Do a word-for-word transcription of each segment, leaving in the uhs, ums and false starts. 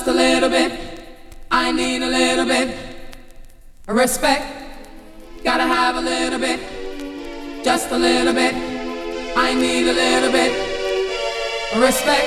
just a little bit. I need a little bit of respect. Gotta have a little bit, just a little bit. I need a little bit of respect.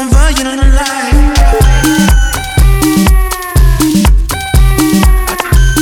Life.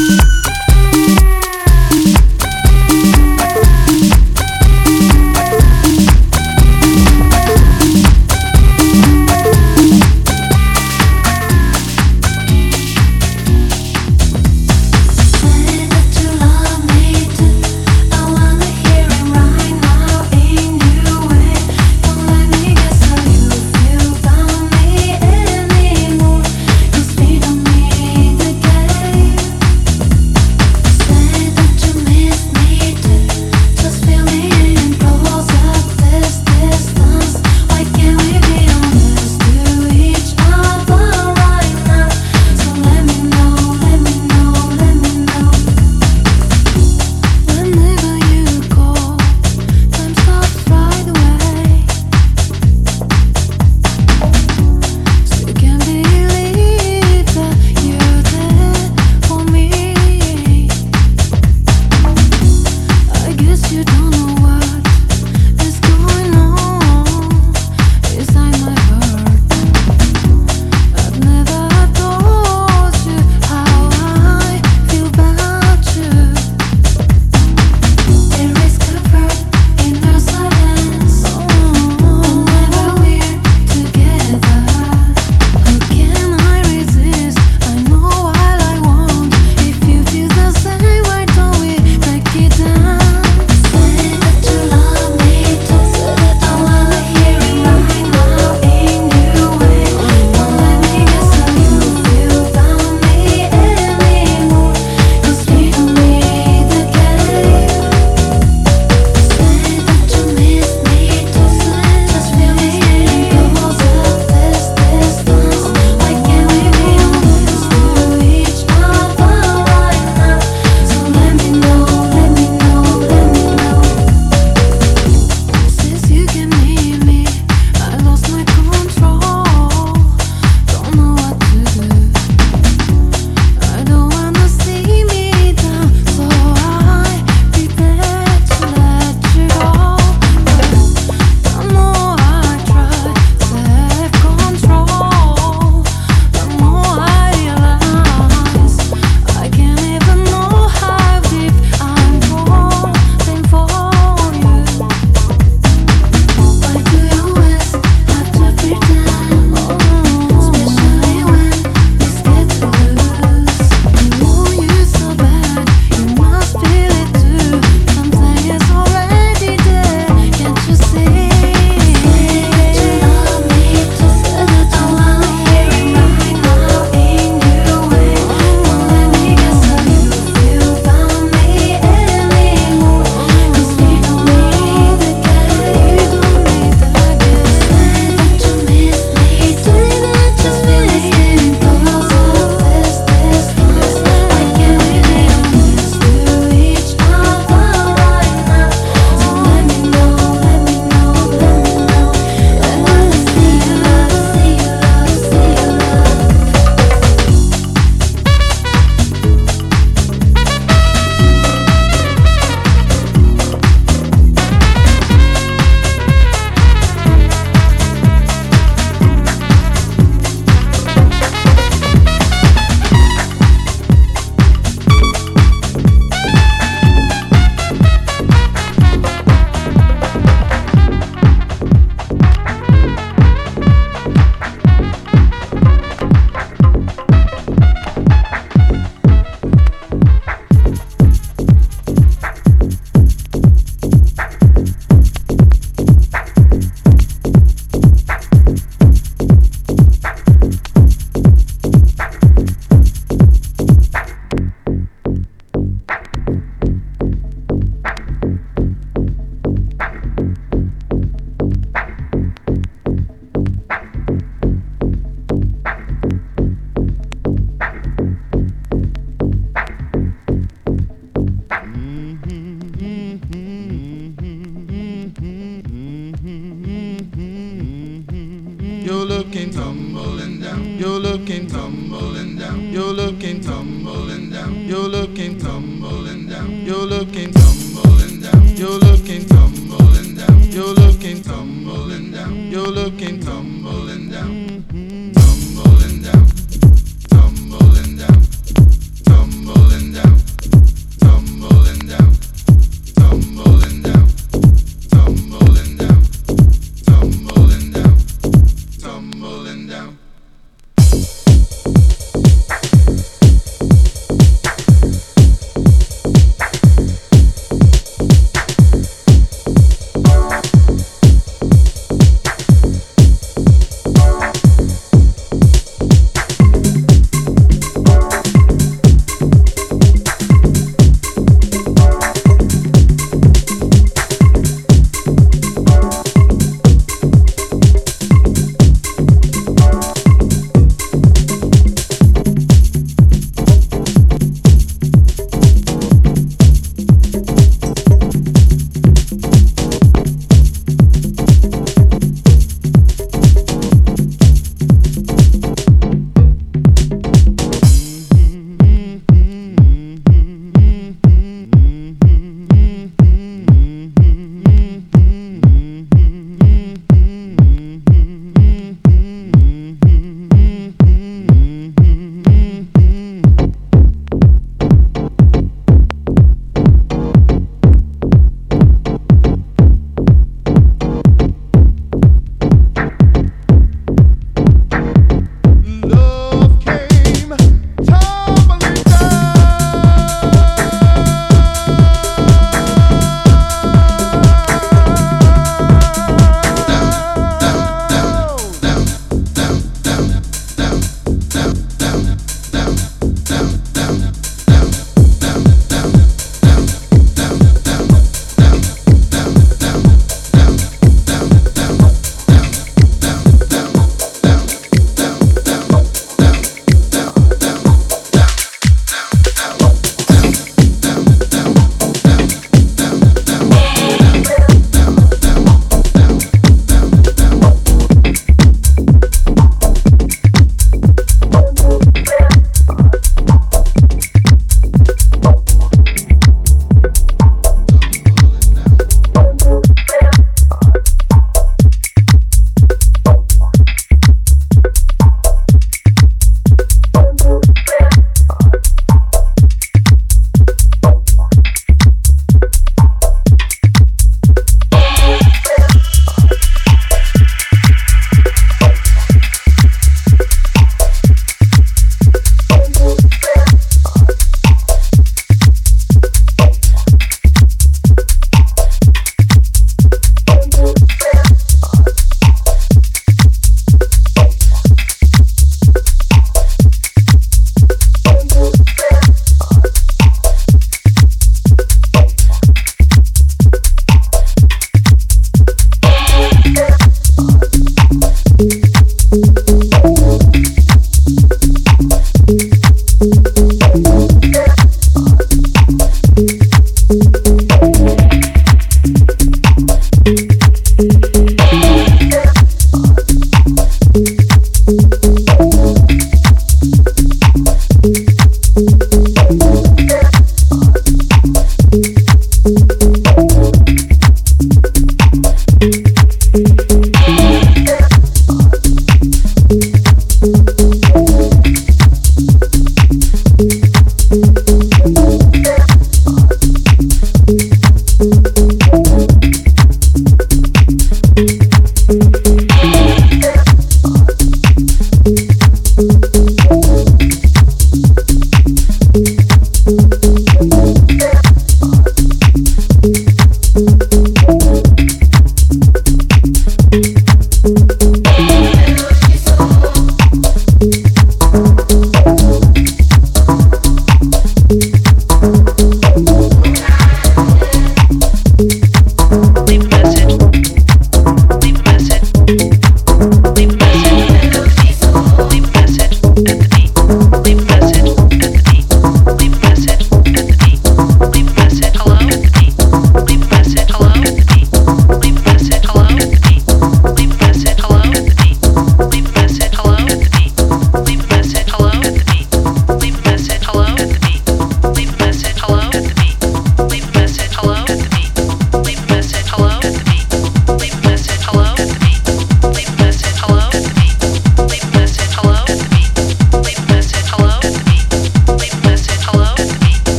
looking tumbling down. You're looking tumbling down. You're looking tumbling down. You're looking tumbling down. You're looking tumbling down. You're looking tumbling down. You're looking tumbling down. You're looking tumbling down. Tumbling down. Tumbling down. Tumbling down. Tumbling down. Tumbling down. Tumbling down. Tumbling down. Tumbling down.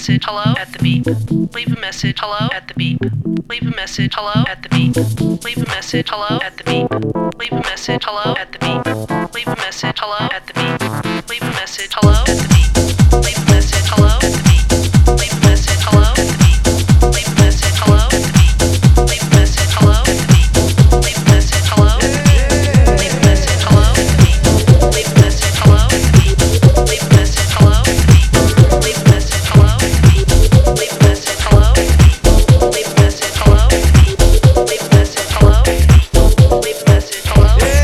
message, hello at the beep. Leave a message, hello at the beep. Leave a message, hello at the beep. Leave a message, hello at the beep. Leave a message, hello at the beep. Leave a message, hello at the beep. Leave a message, hello at the beep. Leave a message, hello at the beep. Leave a message, hello at the beep. Leave a message, hello at the beep. Leave a message, hello at the beep. Leave a message, hello at the beep. Leave a message, hello at the beep. Leave a message, hello at the beep. Leave a message, hello at the beep. Leave a message, hello at the beep. Leave a message, hello at the beep. Leave a message, hello at the beep. Leave a message, hello at the beep. Leave a message, hello at the beep.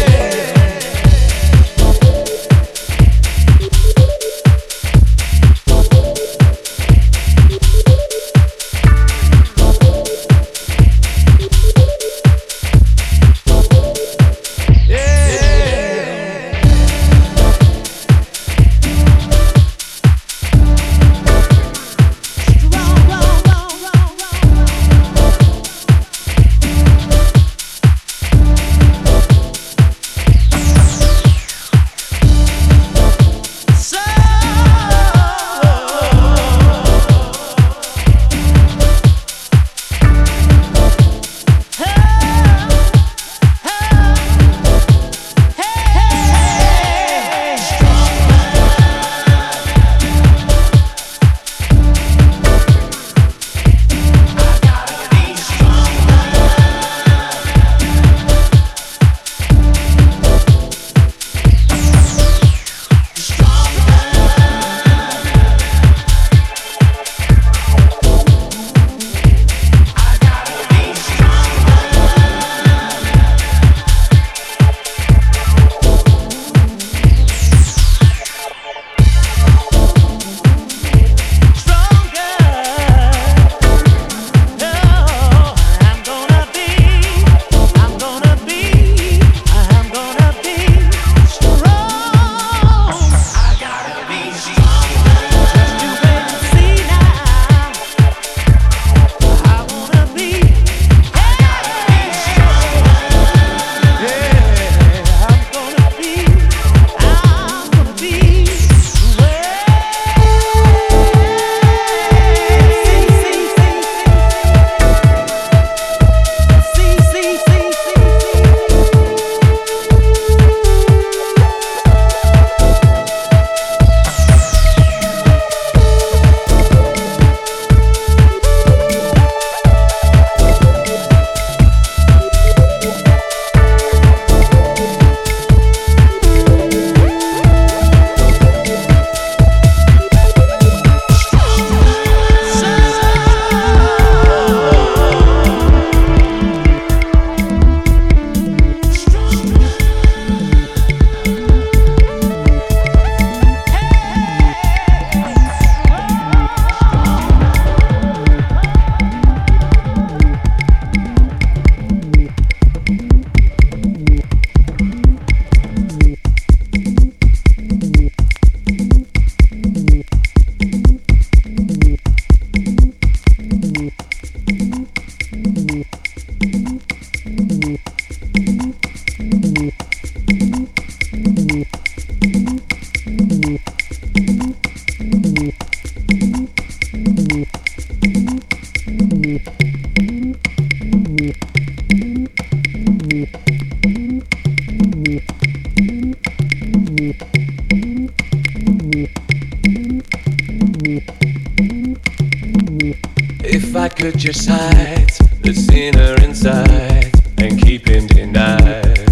If I could just hide the sinner inside and keep him denied,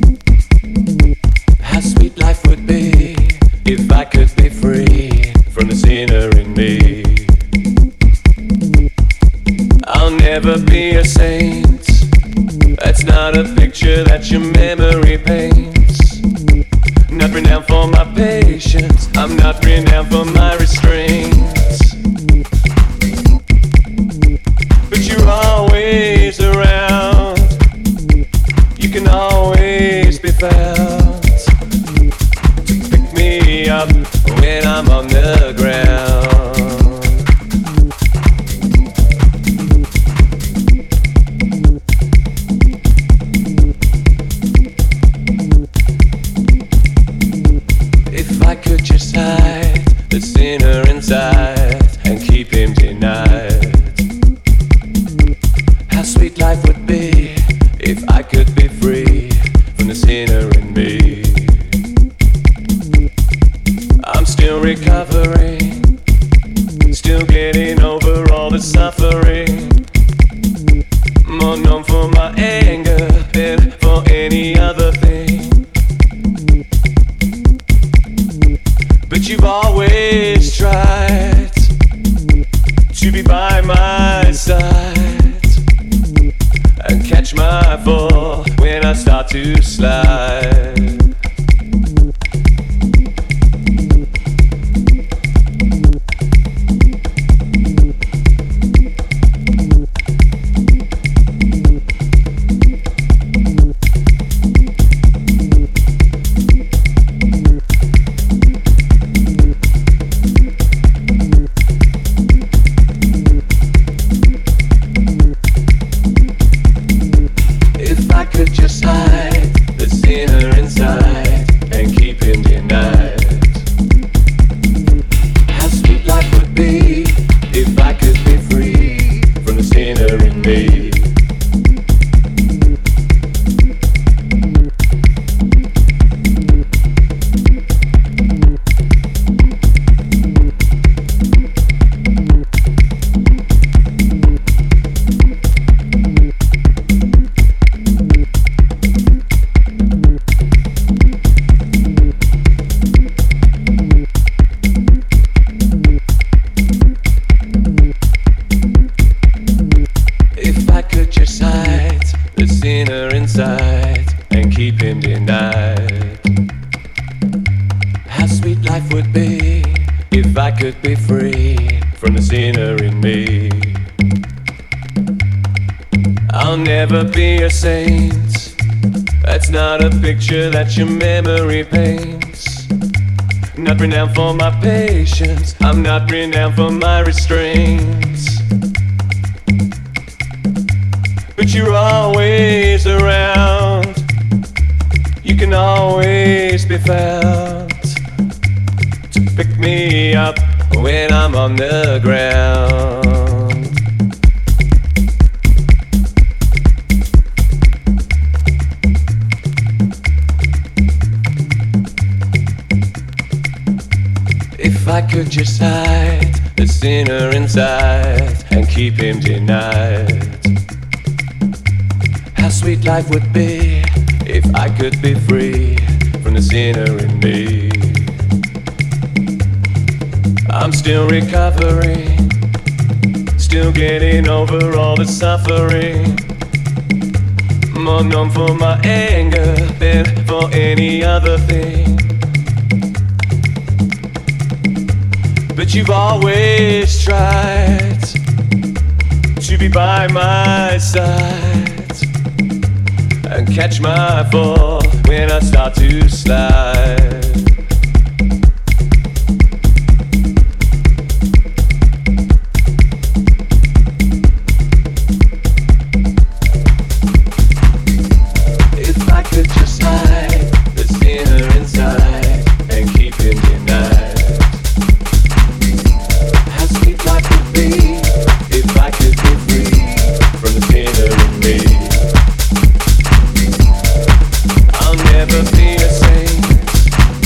how sweet life would be if I could be free from the sinner in me. I'll never be a saint, that's not a picture that your memory paints. Not renowned for my patience, I'm not renowned for my restraints, but you're always around, you can always be found to pick me up when I'm on the ground. If I could just hide the sinner inside to be by my side and catch my fall when I start to slide. That your memory paints. Not renowned for my patience, I'm not renowned for my restraints. But you're always around, you can always be found to pick me up when I'm on the ground. If I could just hide the sinner inside and keep him denied, how sweet life would be if I could be free from the sinner in me. I'm still recovering, still getting over all the suffering. More known for my anger than for any other thing. But you've always tried to be by my side and catch my fall when I start to slide. If I could just hide the sinner inside and keep him denied, if I could be free from the sinner in me, I'll never be a saint.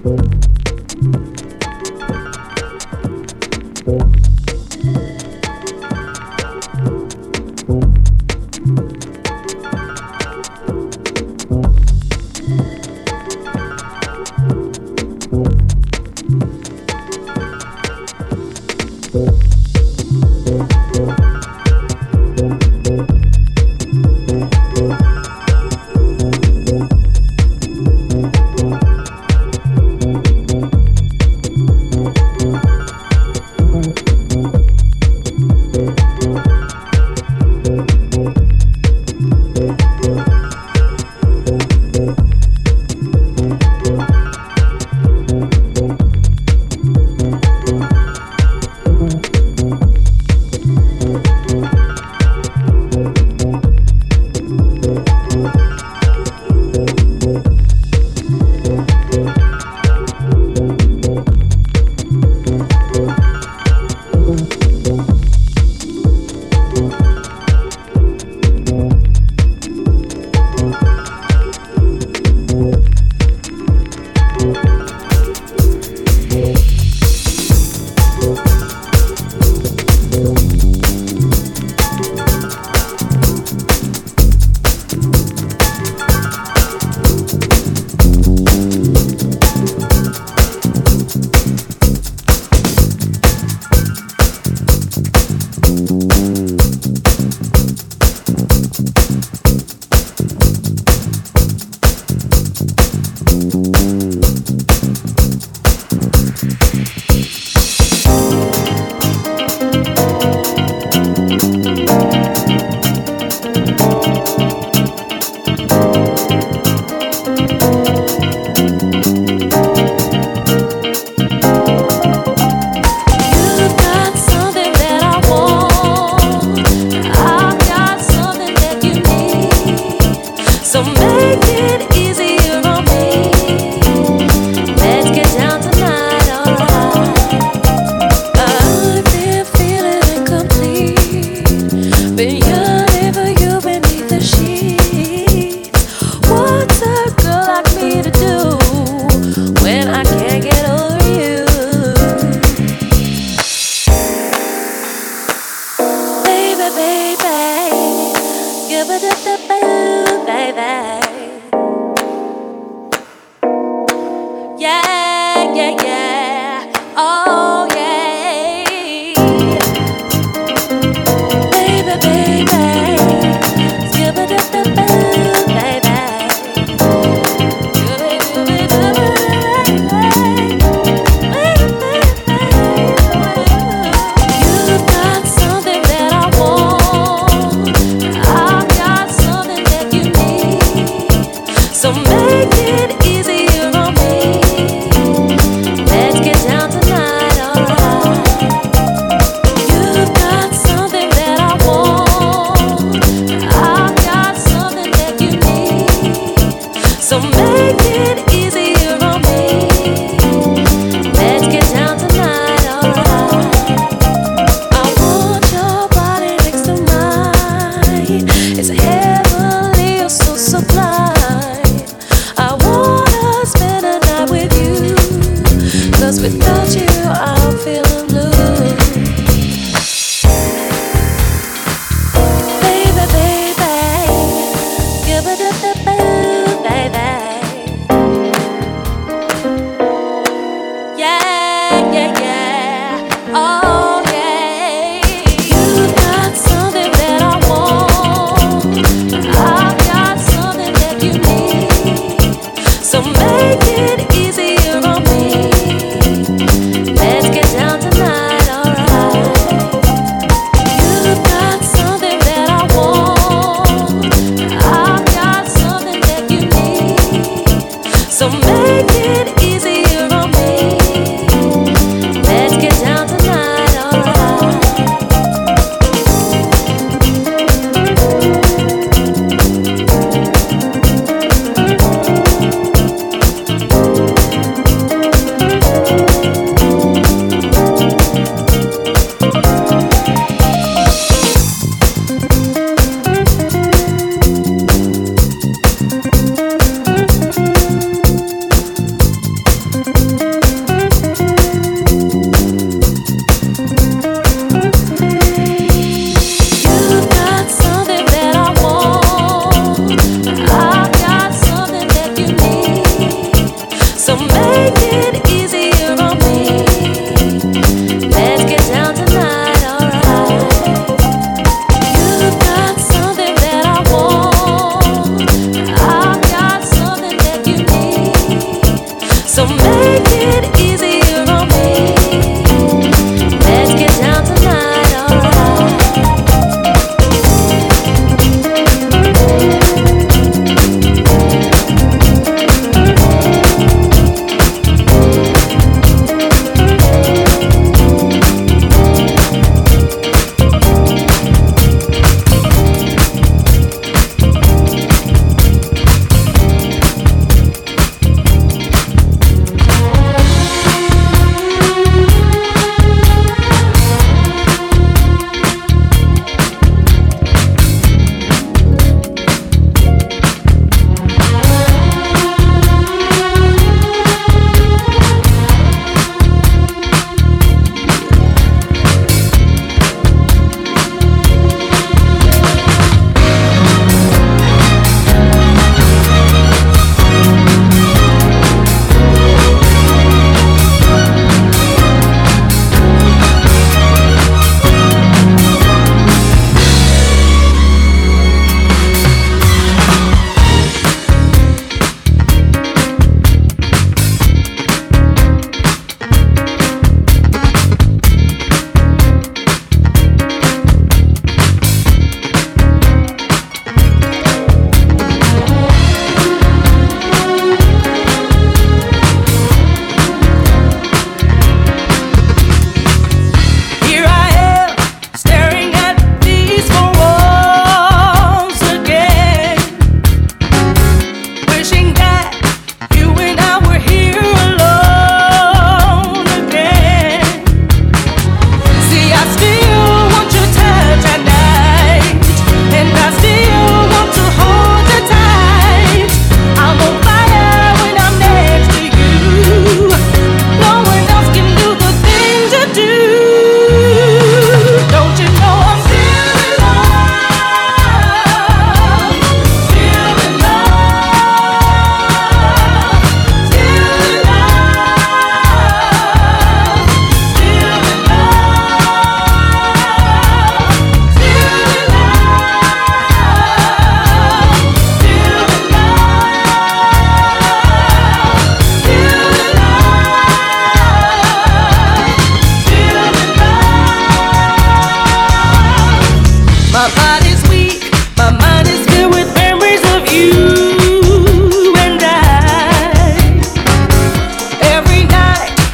So make it easier on me. Let's get down to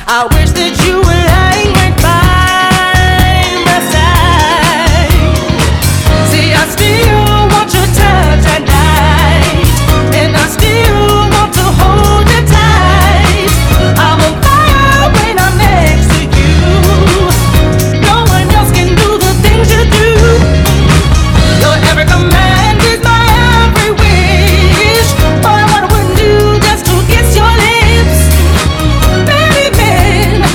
I wish that you were lying right by my side. See, I still want your touch at night, and I still want to hold you tight. I'm on fire when I'm next to you. No one else can do the things you do. Your every command is my every wish. Boy, what I wouldn't do just to kiss your lips. Baby man,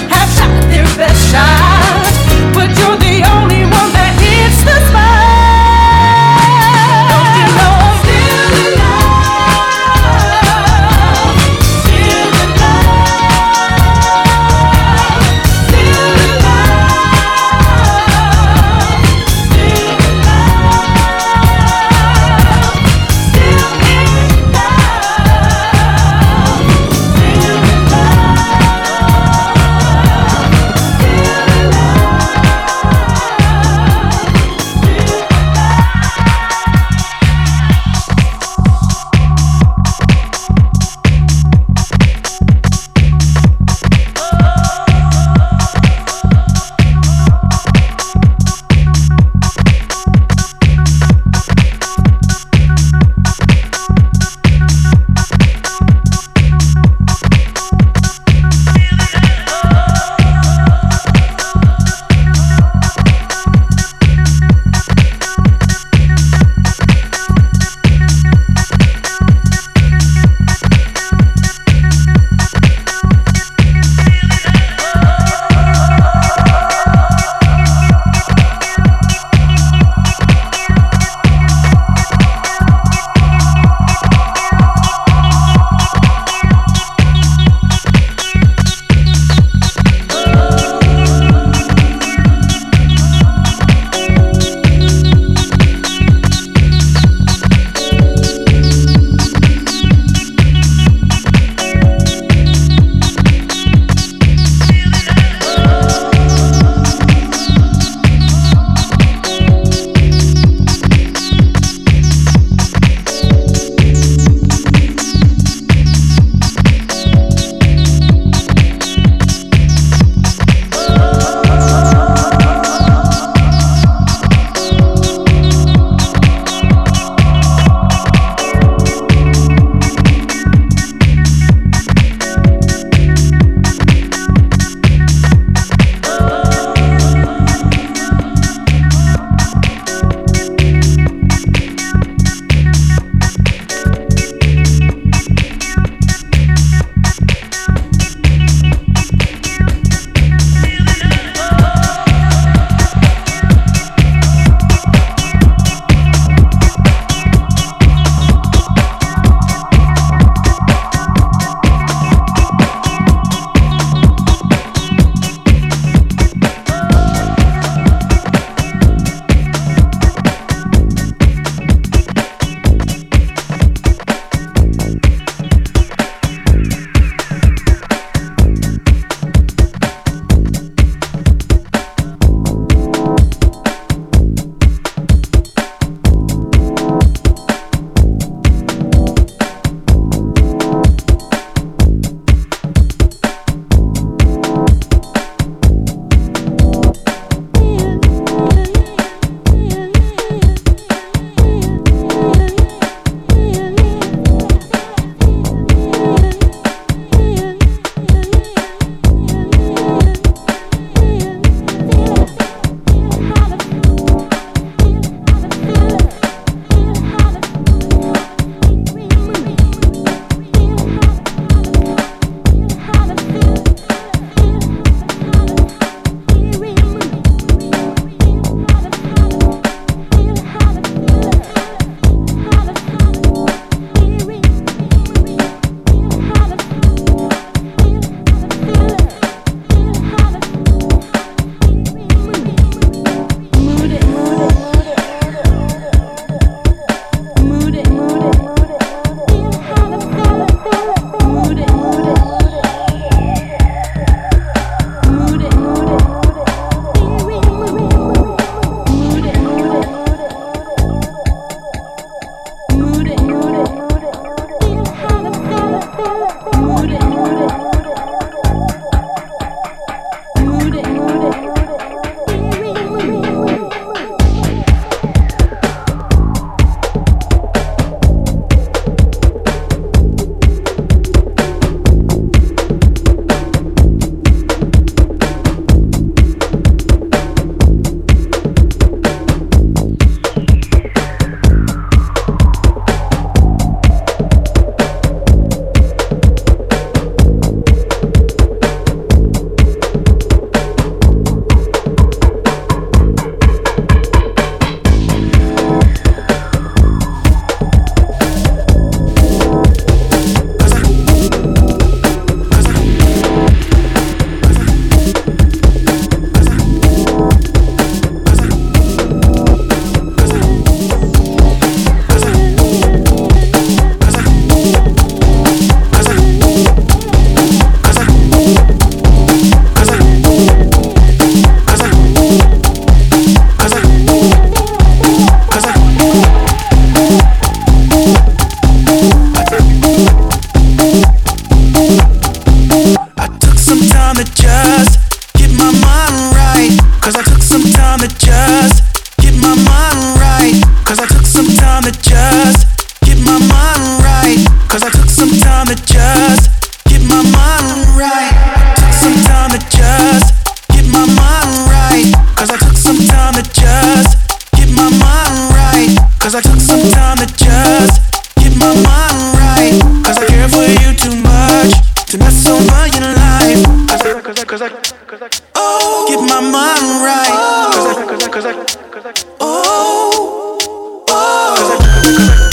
time to just get my mind right. Cause I took some time to just get my mind right. Cause I took some time to just get my mind right. Cause I took some time to just get my mind right. Took some time to just get my mind right. Cause I took some time to just get my mind right. Cause I took some time to just get my mind right. Cause I care for you too much to mess over your life. Cause I, cause I, cause I, cause I, oh, get my mind right. Cause I, cause I, cause I, cause I, oh, oh, cause I, cause I, cause I.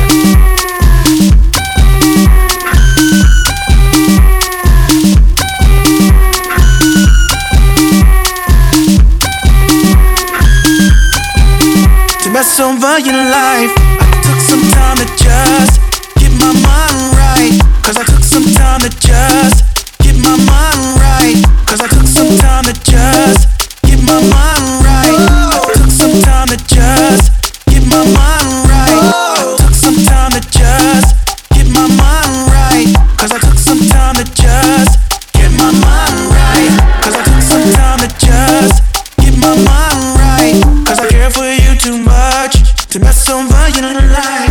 Mess over your life. I took some time to just get my mind right. Cause I took some time to just get my mind right. Cause I took some time to just get my mind right. I took some time to just get my mind right. I took some time to just get my mind right. Cause I took some time to just get my mind right. Cause I took some time to just get my mind right. Cause I care for you too much to mess over your life.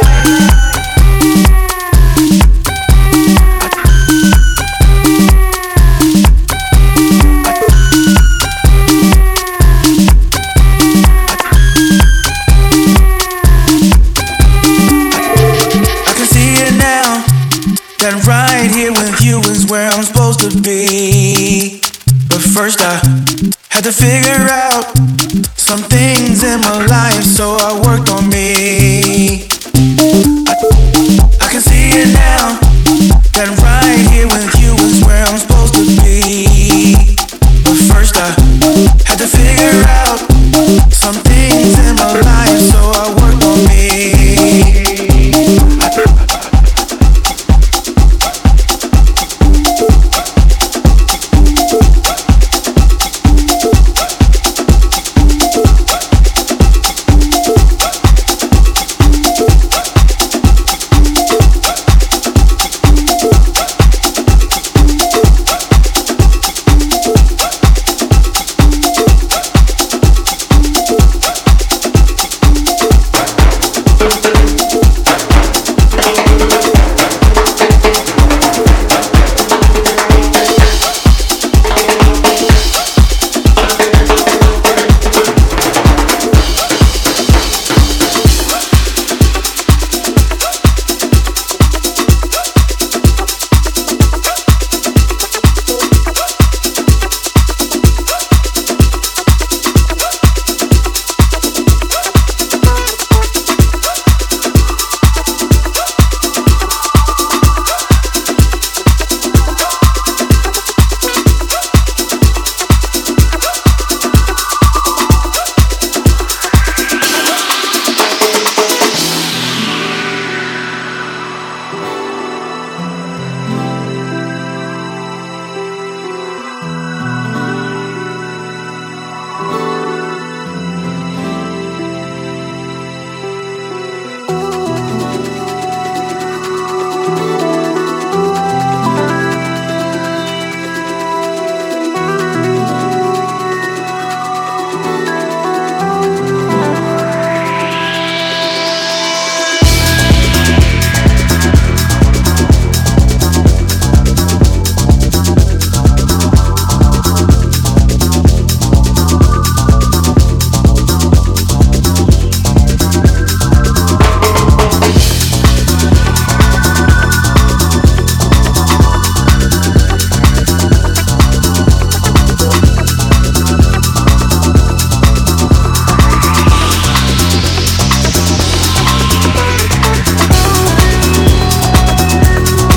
I can see it now, that right here with you is where I'm supposed to be. But first I had to figure out some things in my life, so I worked on me. I, I can see it now,